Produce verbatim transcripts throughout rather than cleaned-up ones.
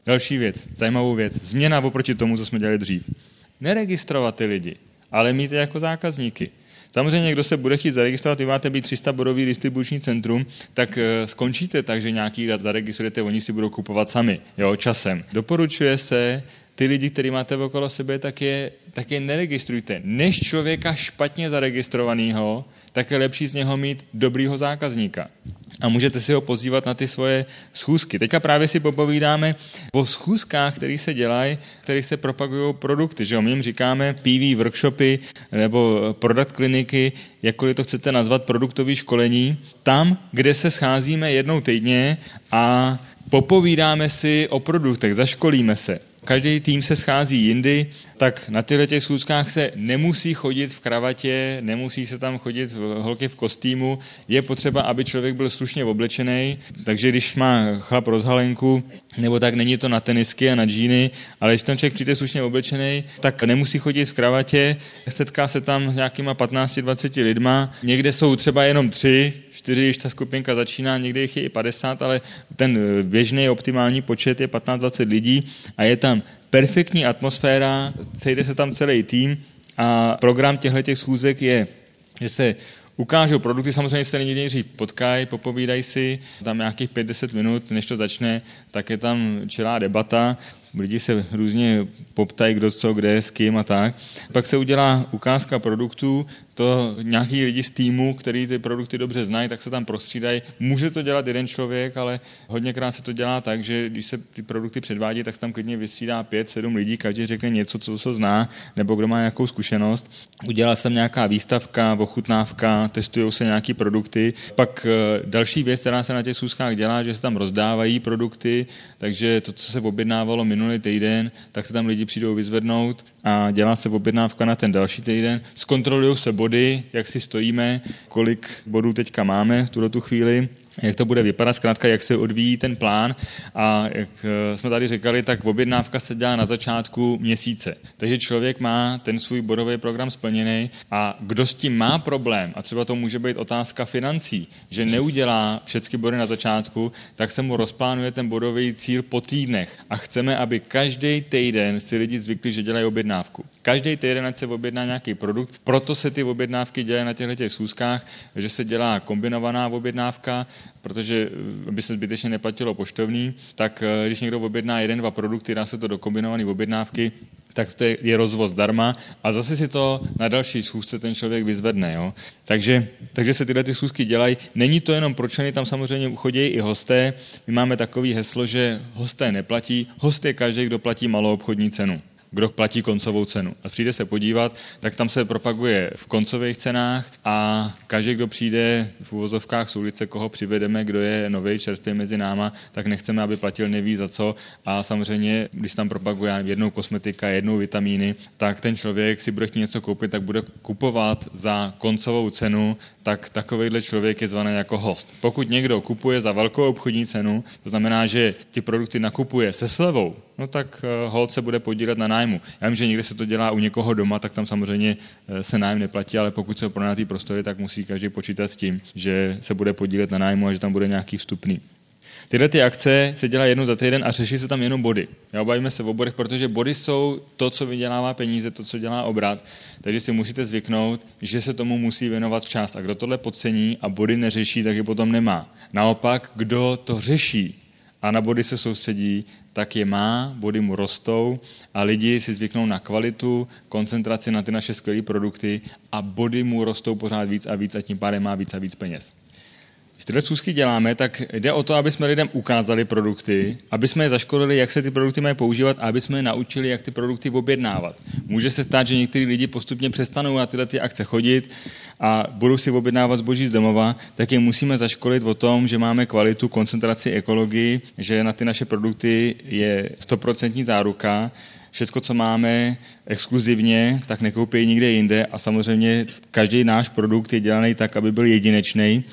Další věc, zajímavou věc, změna oproti tomu, co jsme dělali dřív. Neregistrovat ty lidi, ale mít je jako zákazníky. Samozřejmě, kdo se bude chtít zaregistrovat, vy máte být tři sta bodový distribuční centrum, tak e, skončíte tak, že nějaký dat zaregistrujete, oni si budou kupovat sami, jo, časem. Doporučuje se, ty lidi, který máte okolo sebe, tak je, tak je neregistrujte. Než člověka špatně zaregistrovaného, tak je lepší z něho mít dobrýho zákazníka. A můžete si ho pozývat na ty svoje schůzky. Teďka právě si popovídáme o schůzkách, které se dělají, které se propagují produkty. Že jo? My jim říkáme P V workshopy nebo product kliniky, jakkoliv to chcete nazvat, produktové školení. Tam, kde se scházíme jednou týdně a popovídáme si o produktech, zaškolíme se. Každý tým se schází jindy, tak na těchto těch schůzkách se nemusí chodit v kravatě, nemusí se tam chodit holky v kostýmu, je potřeba, aby člověk byl slušně oblečený, takže když má chlap rozhalenku, nebo tak není to na tenisky a na džíny, ale když ten člověk přijde slušně oblečený, tak nemusí chodit v kravatě, setká se tam s nějakýma patnáct dvacet lidma, někde jsou třeba jenom tři, čtyři, když ta skupinka začíná, někde jich je i padesát, ale ten běžný optimální počet je patnáct dvacet lidí a je tam perfektní atmosféra, sejde se tam celý tým a program těchto schůzek je, že se ukážou produkty, samozřejmě se lidi nejdřív potkají, popovídají si, tam nějakých pět deset minut, než to začne, tak je tam čelá debata, lidi se různě poptají, kdo co, kde, s kým a tak. Pak se udělá ukázka produktů, to nějaký lidi z týmu, který ty produkty dobře znají, tak se tam prostřídají. Může to dělat jeden člověk, ale hodněkrát se to dělá tak, že když se ty produkty předvádí, tak se tam klidně vystřídá pět, sedm lidí, každý řekne něco, co se zná, nebo kdo má nějakou zkušenost. Udělá se tam nějaká výstavka, ochutnávka, testují se nějaký produkty. Pak další věc, která se na těch schůzkách dělá, že se tam rozdávají produkty, takže to, co se objednávalo minulý týden, tak se tam lidi přijdou vyzvednout a dělá se objednávka na ten další týden. Zkontrolují se body, jak si stojíme, kolik bodů teďka máme v tuto chvíli, jak to bude vypadat, zkrátka jak se odvíjí ten plán a jak jsme tady říkali, tak objednávka se dělá na začátku měsíce. Takže člověk má ten svůj bodový program splněný a kdo s tím má problém, a třeba to může být otázka financí, že neudělá všechny body na začátku, tak se mu rozplánuje ten bodový cíl po týdnech a chceme, aby každý týden si lidi zvykli, že dělají objednávku. Každý týden, ať se objedná nějaký produkt, proto se ty objednávky dělají na těchto schůzkách, že se dělá kombinovaná objednávka, protože by se zbytečně neplatilo poštovní, tak když někdo objedná jeden, dva produkty, dá se to do kombinované objednávky, tak to je rozvoz zdarma a zase si to na další schůzce ten člověk vyzvedne. Jo? Takže, takže se tyhle ty schůzky dělají. Není to jenom pro členy, tam samozřejmě chodí i hosté. My máme takový heslo, že hosté neplatí, host je každý, kdo platí maloobchodní cenu. Kdo platí koncovou cenu. A přijde se podívat, tak tam se propaguje v koncových cenách a každý, kdo přijde v uvozovkách z ulice, koho přivedeme, kdo je novej, čerstvý mezi náma, tak nechceme, aby platil neví za co. A samozřejmě, když tam propaguje jednou kosmetika, jednou vitamíny, tak ten člověk si bude chtít něco koupit, tak bude kupovat za koncovou cenu, tak takovejhle člověk je zvaný jako host. Pokud někdo kupuje za velkou obchodní cenu, to znamená, že ty produkty nakupuje se slevou, no tak holt se bude podílet na nájmu. Já vím, že někde se to dělá u někoho doma, tak tam samozřejmě se nájem neplatí, ale pokud se pronajatý prostory, tak musí každý počítat s tím, že se bude podílet na nájmu a že tam bude nějaký vstupný. Tyhle ty akce se dělají jednou za týden a řeší se tam jenom body. Já bavíme se o bodech, protože body jsou to, co vydělává peníze, to, co dělá obrat. Takže si musíte zvyknout, že se tomu musí věnovat čas. A kdo tohle podcení a body neřeší, tak je potom nemá. Naopak, kdo to řeší a na body se soustředí, tak je má, body mu rostou a lidi si zvyknou na kvalitu, koncentraci na ty naše skvělé produkty a body mu rostou pořád víc a víc a tím pádem má víc a víc peněz. Když tyhle schůzky děláme, tak jde o to, aby jsme lidem ukázali produkty, aby jsme je zaškolili, jak se ty produkty mají používat a aby jsme je naučili, jak ty produkty objednávat. Může se stát, že někteří lidi postupně přestanou na tyhle ty akce chodit a budou si objednávat zboží z domova, tak je musíme zaškolit o tom, že máme kvalitu, koncentraci, ekologii, že na ty naše produkty je stoprocentní záruka, všecko, co máme exkluzivně, tak nekoupí nikde jinde a samozřejmě každý náš produkt je dělaný tak, aby byl jedinečný.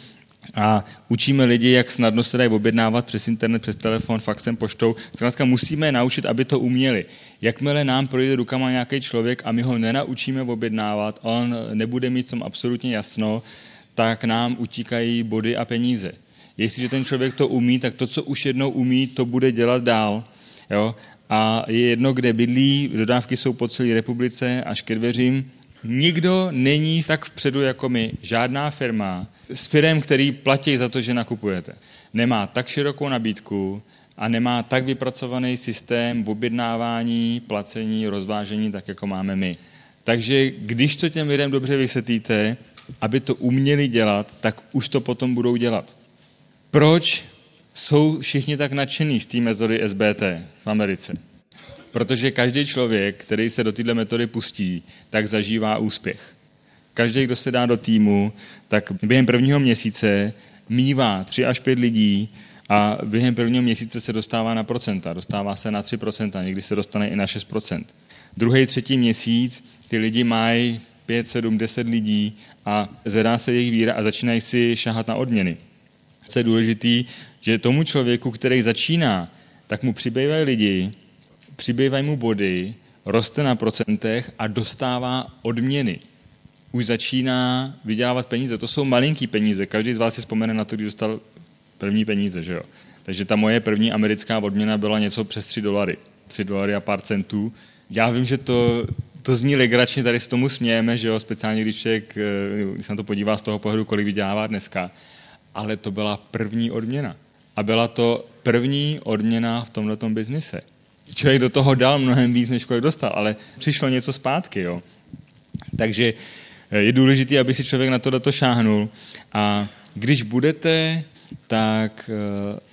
A učíme lidi, jak snadno se dají objednávat přes internet, přes telefon, faxem, poštou. Zkrátka musíme je naučit, aby to uměli. Jakmile nám projde rukama nějaký člověk a my ho nenaučíme objednávat, on nebude mít tom absolutně jasno, tak nám utíkají body a peníze. Jestliže ten člověk to umí, tak to, co už jednou umí, to bude dělat dál. Jo? A je jedno, kde bydlí, dodávky jsou po celé republice až ke dveřím. Nikdo není tak vpředu jako my. Žádná firma s firem, který platí za to, že nakupujete, nemá tak širokou nabídku a nemá tak vypracovaný systém objednávání, placení, rozvážení, tak jako máme my. Takže když to těm lidem dobře vysvětlíte, aby to uměli dělat, tak už to potom budou dělat. Proč jsou všichni tak nadšený z té metody S B T v Americe? Protože každý člověk, který se do této metody pustí, tak zažívá úspěch. Každý, kdo se dá do týmu, tak během prvního měsíce mívá tři až pět lidí a během prvního měsíce se dostává na procenta. Dostává se na tři procenta, někdy se dostane i na šest procent. Druhý, třetí měsíc ty lidi mají pět, sedm, deset lidí a zvedá se jejich víra a začínají si šahat na odměny. Co je důležitý, že tomu člověku, který začíná, tak mu přibývají lidi, přibývají mu body, roste na procentech a dostává odměny. Už začíná vydělávat peníze. To jsou malinký peníze. Každý z vás si vzpomene na to, když dostal první peníze. Že jo? Takže ta moje první americká odměna byla něco přes tři dolary. tři dolary a pár centů. Já vím, že to, to zní legračně, tady se tomu smějeme, že jo? Speciálně když člověk, když se na to podívá z toho pohledu, kolik vydělává dneska. Ale to byla první odměna. A byla to první odměna v tomhletom biznise. Člověk do toho dal mnohem víc, než kolik dostal, ale přišlo něco zpátky. Jo. Takže je důležité, aby si člověk na tohleto šáhnul. A když budete, tak